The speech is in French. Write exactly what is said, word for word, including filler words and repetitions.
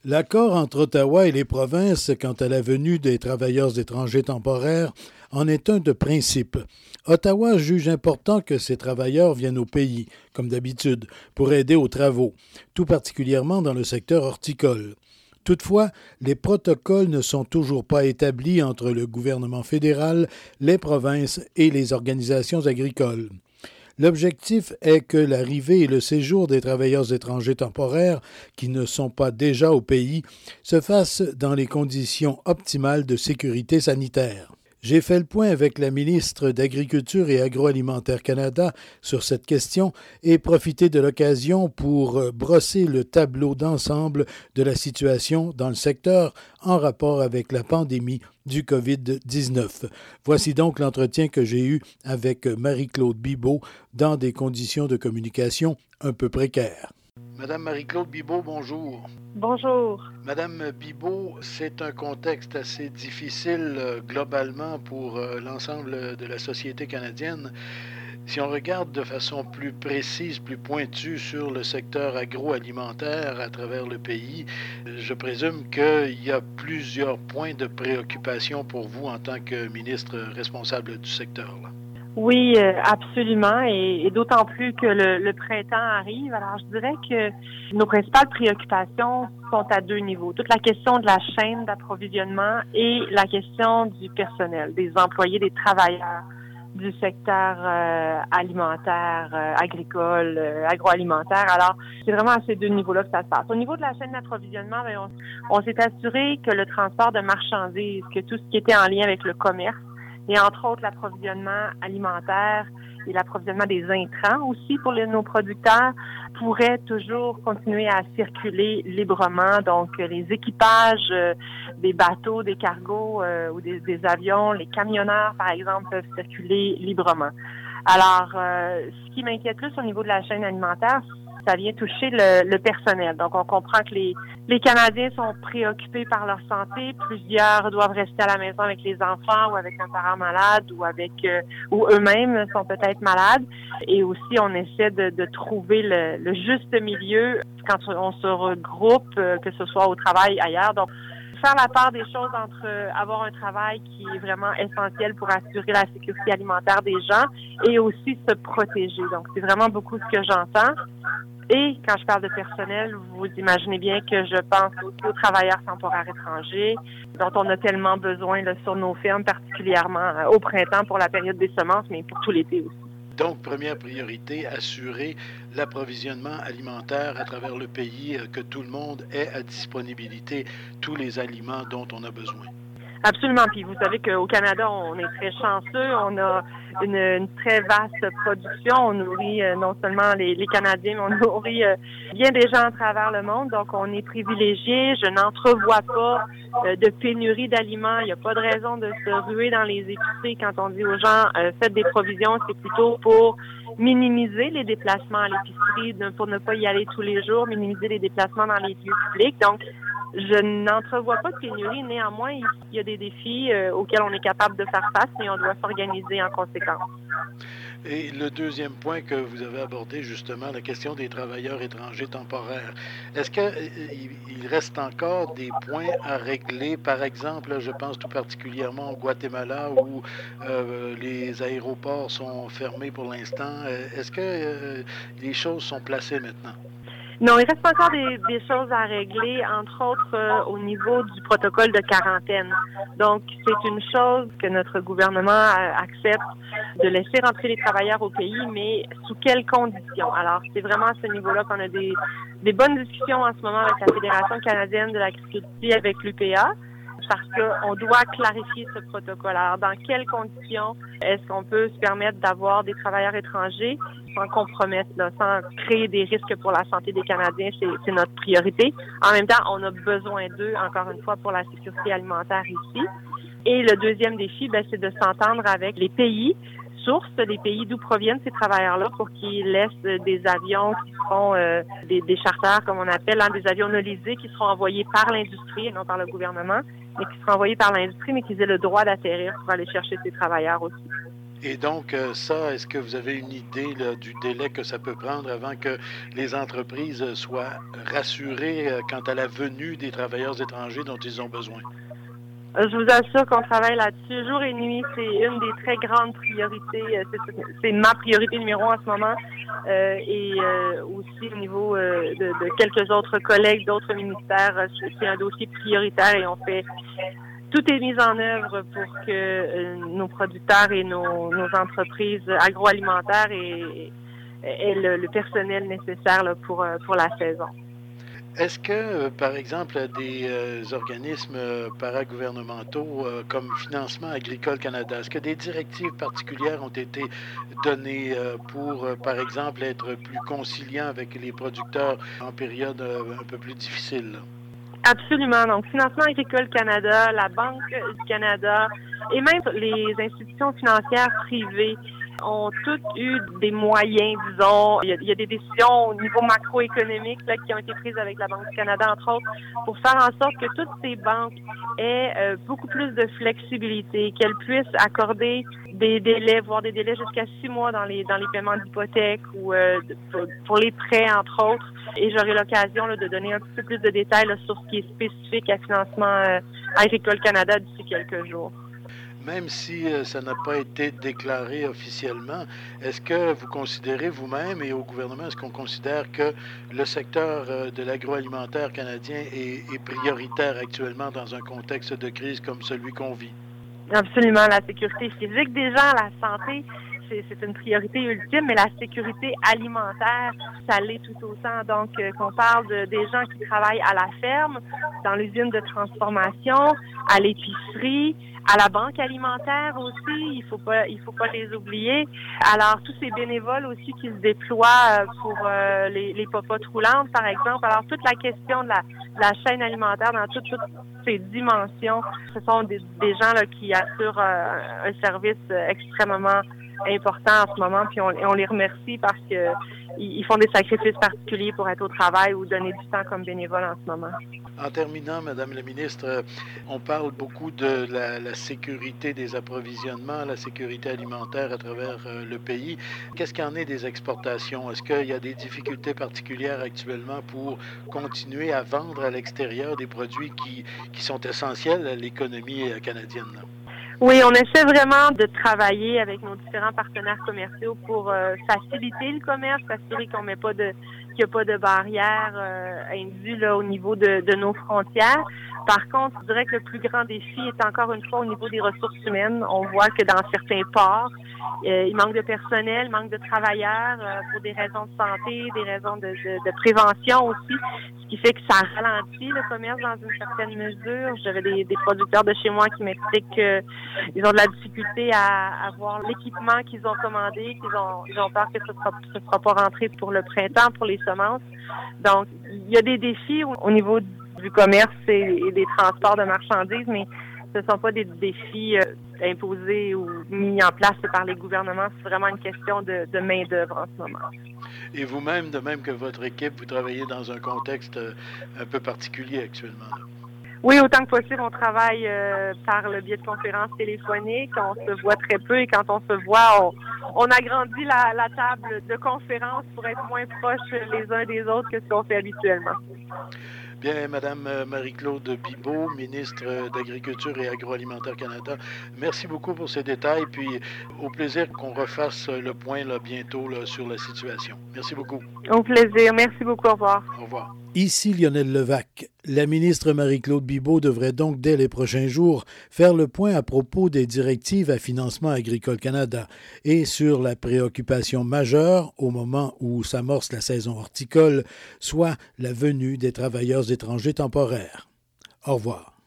L'accord entre Ottawa et les provinces quant à la venue des travailleurs étrangers temporaires en est un de principe. Ottawa juge important que ces travailleurs viennent au pays, comme d'habitude, pour aider aux travaux, tout particulièrement dans le secteur horticole. Toutefois, les protocoles ne sont toujours pas établis entre le gouvernement fédéral, les provinces et les organisations agricoles. L'objectif est que l'arrivée et le séjour des travailleurs étrangers temporaires qui ne sont pas déjà au pays se fassent dans les conditions optimales de sécurité sanitaire. J'ai fait le point avec la ministre d'Agriculture et Agroalimentaire Canada sur cette question et profité de l'occasion pour brosser le tableau d'ensemble de la situation dans le secteur en rapport avec la pandémie du covid dix-neuf. Voici donc l'entretien que j'ai eu avec Marie-Claude Bibeau dans des conditions de communication un peu précaires. Madame Marie-Claude Bibeau, bonjour. Bonjour. Madame Bibeau, c'est un contexte assez difficile euh, globalement pour euh, l'ensemble de la société canadienne. Si on regarde de façon plus précise, plus pointue sur le secteur agroalimentaire à travers le pays, je présume qu'il y a plusieurs points de préoccupation pour vous en tant que ministre responsable du secteur. Là. Oui, euh, absolument, et, et d'autant plus que le, le printemps arrive. Alors, je dirais que nos principales préoccupations sont à deux niveaux. Toute la question de la chaîne d'approvisionnement et la question du personnel, des employés, des travailleurs du secteur euh, alimentaire, euh, agricole, euh, agroalimentaire. Alors, c'est vraiment à ces deux niveaux-là que ça se passe. Au niveau de la chaîne d'approvisionnement, bien, on, on s'est assuré que le transport de marchandises, que tout ce qui était en lien avec le commerce, et entre autres l'approvisionnement alimentaire et l'approvisionnement des intrants aussi pour les, nos producteurs pourraient toujours continuer à circuler librement. Donc, les équipages euh, des bateaux, des cargos euh, ou des, des avions, les camionneurs, par exemple, peuvent circuler librement. Alors, euh, ce qui m'inquiète plus au niveau de la chaîne alimentaire, ça vient toucher le, le personnel. Donc, on comprend que les, les Canadiens sont préoccupés par leur santé. Plusieurs doivent rester à la maison avec les enfants ou avec un parent malade ou avec euh, ou eux-mêmes sont peut-être malades. Et aussi, on essaie de, de trouver le, le juste milieu quand on se regroupe, euh, que ce soit au travail, ailleurs. Donc, faire la part des choses entre euh, avoir un travail qui est vraiment essentiel pour assurer la sécurité alimentaire des gens et aussi se protéger. Donc, c'est vraiment beaucoup ce que j'entends. Et quand je parle de personnel, vous imaginez bien que je pense aussi aux travailleurs temporaires étrangers dont on a tellement besoin là, sur nos fermes, particulièrement euh, au printemps pour la période des semences, mais pour tout l'été aussi. Donc, première priorité, assurer l'approvisionnement alimentaire à travers le pays, que tout le monde ait à disponibilité tous les aliments dont on a besoin. Absolument. Puis vous savez qu'au Canada, on est très chanceux. On a une, une très vaste production. On nourrit euh, non seulement les, les Canadiens, mais on nourrit euh, bien des gens à travers le monde. Donc, on est privilégiés. Je n'entrevois pas euh, de pénurie d'aliments. Il n'y a pas de raison de se ruer dans les épiceries quand on dit aux gens euh, faites des provisions. C'est plutôt pour minimiser les déplacements à l'épicerie, pour ne pas y aller tous les jours, minimiser les déplacements dans les lieux publics. Donc, je n'entrevois pas de pénurie. Néanmoins, il y a des défis euh, auxquels on est capable de faire face et on doit s'organiser en conséquence. Et le deuxième point que vous avez abordé, justement, la question des travailleurs étrangers temporaires. Est-ce qu'il reste encore des points à régler? Par exemple, je pense tout particulièrement au Guatemala où euh, les aéroports sont fermés pour l'instant. Est-ce que euh, les choses sont placées maintenant? Non, il reste encore des, des choses à régler, entre autres euh, au niveau du protocole de quarantaine. Donc, c'est une chose que notre gouvernement euh, accepte de laisser rentrer les travailleurs au pays, mais sous quelles conditions? Alors, c'est vraiment à ce niveau-là qu'on a des, des bonnes discussions en ce moment avec la Fédération canadienne de l'agriculture, avec l'U P A, parce qu'on doit clarifier ce protocole. Alors, dans quelles conditions est-ce qu'on peut se permettre d'avoir des travailleurs étrangers sans compromettre, là, sans créer des risques pour la santé des Canadiens? C'est, c'est notre priorité. En même temps, on a besoin d'eux, encore une fois, pour la sécurité alimentaire ici. Et le deuxième défi, ben, c'est de s'entendre avec les pays sources, les pays d'où proviennent ces travailleurs-là pour qu'ils laissent des avions qui seront euh, des, des charters, comme on appelle, hein, des avions nolisés qui seront envoyés par l'industrie et non par le gouvernement, mais qui seront envoyés par l'industrie, mais qu'ils aient le droit d'atterrir pour aller chercher ces travailleurs aussi. Et donc, euh, ça, est-ce que vous avez une idée là, du délai que ça peut prendre avant que les entreprises soient rassurées euh, quant à la venue des travailleurs étrangers dont ils ont besoin? Euh, Je vous assure qu'on travaille là-dessus jour et nuit. C'est une des très grandes priorités. Euh, C'est, c'est ma priorité numéro un en ce moment. Euh, et euh, aussi au niveau euh, de, de quelques autres collègues d'autres ministères, euh, c'est un dossier prioritaire et on fait tout est mis en œuvre pour que euh, nos producteurs et nos, nos entreprises agroalimentaires aient, aient le, le personnel nécessaire là, pour, euh, pour la saison. Est-ce que, euh, par exemple, des euh, organismes euh, paragouvernementaux euh, comme Financement Agricole Canada, est-ce que des directives particulières ont été données euh, pour, euh, par exemple, être plus conciliants avec les producteurs en période euh, un peu plus difficile? Absolument. Donc, Financement Agricole Canada, la Banque du Canada et même les institutions financières privées ont toutes eu des moyens, disons. Il y a, il y a des décisions au niveau macroéconomique là, qui ont été prises avec la Banque du Canada, entre autres, pour faire en sorte que toutes ces banques aient euh, beaucoup plus de flexibilité, qu'elles puissent accorder des délais, voire des délais jusqu'à six mois dans les dans les paiements d'hypothèques ou euh, pour, pour les prêts, entre autres. Et j'aurai l'occasion là, de donner un petit peu plus de détails là, sur ce qui est spécifique à Financement euh, Agricole Canada d'ici quelques jours. Même si euh, ça n'a pas été déclaré officiellement, est-ce que vous considérez vous-même et au gouvernement, est-ce qu'on considère que le secteur euh, de l'agroalimentaire canadien est, est prioritaire actuellement dans un contexte de crise comme celui qu'on vit? Absolument. La sécurité physique des gens, la santé, c'est, c'est une priorité ultime, mais la sécurité alimentaire, ça l'est tout autant. Donc, euh, qu'on parle de, des gens qui travaillent à la ferme, dans l'usine de transformation, à l'épicerie, à la banque alimentaire aussi, il faut pas, il faut pas les oublier. Alors, tous ces bénévoles aussi qui se déploient pour euh, les, les popotes roulantes, par exemple. Alors, toute la question de la, de la chaîne alimentaire dans toutes, toutes ces dimensions, ce sont des, des gens là, qui assurent euh, un service extrêmement important en ce moment, puis on, on les remercie parce que ils font des sacrifices particuliers pour être au travail ou donner du temps comme bénévole en ce moment. En terminant, Madame la ministre, on parle beaucoup de la, la sécurité des approvisionnements, la sécurité alimentaire à travers euh, le pays. Qu'est-ce qu'il en est des exportations? Est-ce qu'il y a des difficultés particulières actuellement pour continuer à vendre à l'extérieur des produits qui, qui sont essentiels à l'économie canadienne? Oui, on essaie vraiment de travailler avec nos différents partenaires commerciaux pour euh, faciliter le commerce, s'assurer qu'on met pas de qu'il n'y a pas de barrières euh, indues là au niveau de, de nos frontières. Par contre, je dirais que le plus grand défi est encore une fois au niveau des ressources humaines. On voit que dans certains ports, euh, il manque de personnel, il manque de travailleurs euh, pour des raisons de santé, des raisons de, de, de prévention aussi, ce qui fait que ça ralentit le commerce dans une certaine mesure. J'avais des, des producteurs de chez moi qui m'expliquent qu'ils ont de la difficulté à avoir l'équipement qu'ils ont commandé, qu'ils ont, ils ont peur que ce sera, ce sera pas rentré pour le printemps, pour les semences. Donc, il y a des défis au, au niveau du commerce et, et des transports de marchandises, mais ce ne sont pas des défis euh, imposés ou mis en place par les gouvernements. C'est vraiment une question de, de main-d'œuvre en ce moment. Et vous-même, de même que votre équipe, vous travaillez dans un contexte euh, un peu particulier actuellement, là. Oui, autant que possible, on travaille euh, par le biais de conférences téléphoniques. On se voit très peu et quand on se voit, on, on agrandit la, la table de conférence pour être moins proches les uns des autres que ce qu'on fait habituellement. Bien, Madame Marie-Claude Bibeau, ministre d'Agriculture et Agroalimentaire Canada, merci beaucoup pour ces détails, puis au plaisir qu'on refasse le point là, bientôt là, sur la situation. Merci beaucoup. Au plaisir. Merci beaucoup. Au revoir. Au revoir. Ici Lionel Levac. La ministre Marie-Claude Bibeau devrait donc, dès les prochains jours, faire le point à propos des directives à Financement Agricole Canada et sur la préoccupation majeure au moment où s'amorce la saison horticole, soit la venue des travailleurs étrangers temporaires. Au revoir.